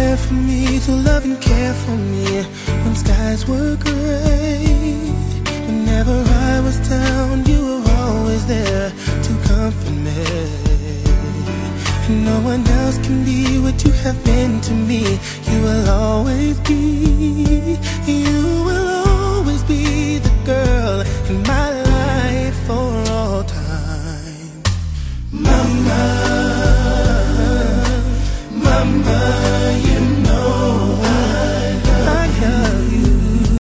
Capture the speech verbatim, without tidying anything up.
there for me, to love and care for me when skies were gray. Whenever I was down, you were always there to comfort me. And no one else can be what you have been to me. You will always be, you will always be the girl in my life for all time. Mama, Mama.